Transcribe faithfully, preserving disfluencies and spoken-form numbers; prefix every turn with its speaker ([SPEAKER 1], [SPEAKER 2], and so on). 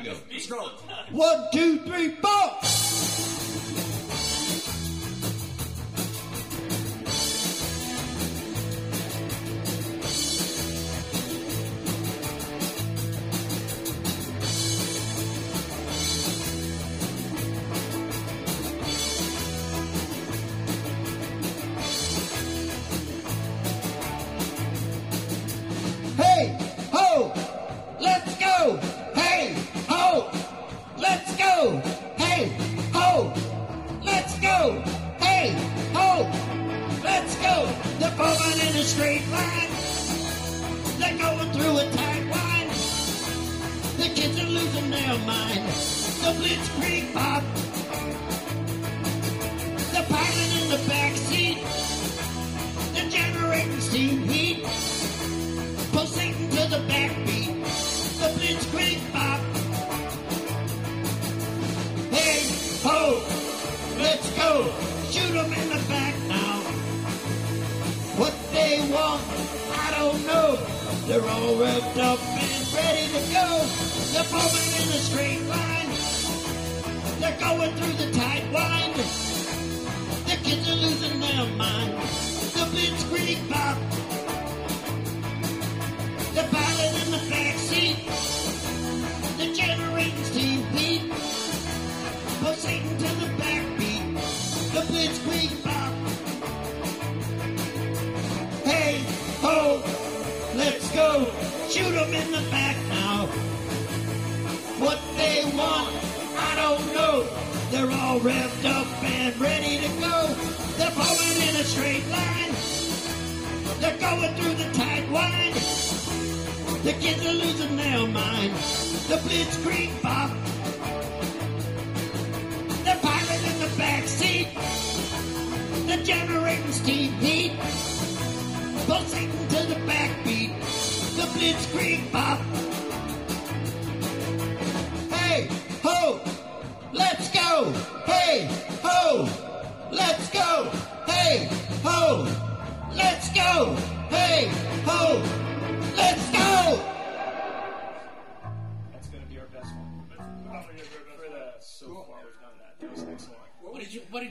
[SPEAKER 1] go. Let's go.
[SPEAKER 2] One, two, three, four. Hey, ho, let's go. Hey, ho, let's go. Hey, ho, let's go. Hey, ho, let's go. They're moving in a straight line. They're going through a tight line. The kids are losing their mind. The blitzkrieg pop. The pilot in the back seat. They're generating steam heat. Pulsating to the backbeat, the blitzkrieg pop. Hey, ho, let's go, shoot them in the back now. What they want, I don't know. They're all revved up and ready to go. They're moving in a straight line. They're going through the tight wind. The kids are losing their mind. The blitzkrieg pop. The pilot in the back seat, the generating steam beat, pulsating to the backbeat, the blitzkrieg pop. Hey, ho, let's go, shoot them in the back now. What they want, I don't know. They're all revved up and ready to go. They're moving in a straight line. They're going through the tight wind. The kids are losing their mind. The blitzkrieg pop. The pilot in the back seat. The generating steam heat. Pulsating to the backbeat. The blitzkrieg pop. Hey, ho, let's go. Hey, ho, let's go. Hey, ho, let's go. Hey, ho,